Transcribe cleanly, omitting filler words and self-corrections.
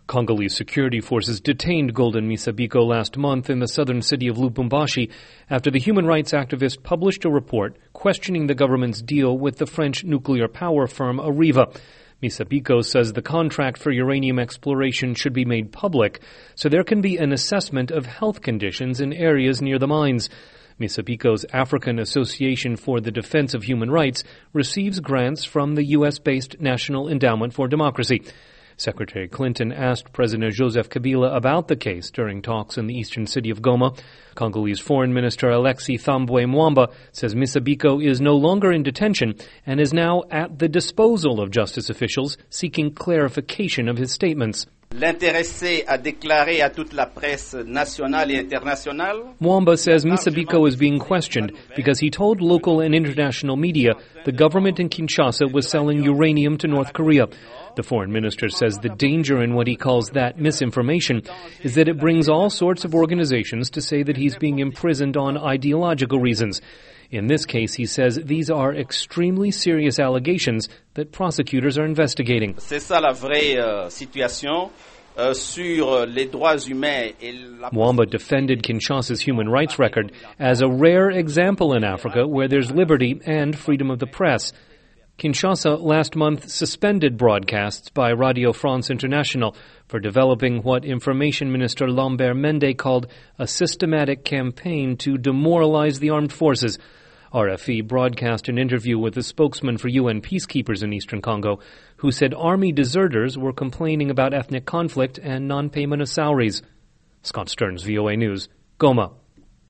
Congolese security forces detained Golden Misabiko last month in the southern city of Lubumbashi after the human rights activist published a report questioning the government's deal with the French nuclear power firm Areva. Misabiko says the contract for uranium exploration should be made public so there can be an assessment of health conditions in areas near the mines. Misabiko's African Association for the Defense of Human Rights receives grants from the U.S.-based National Endowment for Democracy. Secretary Clinton asked President Joseph Kabila about the case during talks in the eastern city of Goma. Congolese Foreign Minister Alexis Thambwe Mwamba says Misabiko is no longer in detention and is now at the disposal of justice officials seeking clarification of his statements. L'intéressé a déclaré à toute la presse nationale et internationale. Mwamba says Misabiko is being questioned because he told local and international media the government in Kinshasa was selling uranium to North Korea. The foreign minister says the danger in what he calls that misinformation is that it brings all sorts of organizations to say that he's being imprisoned on ideological reasons. In this case, he says these are extremely serious allegations that prosecutors are investigating. C'est ça la vraie situation sur les droits humains. Mwamba defended Kinshasa's human rights record as a rare example in Africa where there's liberty and freedom of the press. Kinshasa last month suspended broadcasts by Radio France International for developing what Information Minister Lambert Mende called a systematic campaign to demoralize the armed forces. RFE broadcast an interview with a spokesman for UN peacekeepers in eastern Congo who said army deserters were complaining about ethnic conflict and non-payment of salaries. Scott Stearns, VOA News, Goma.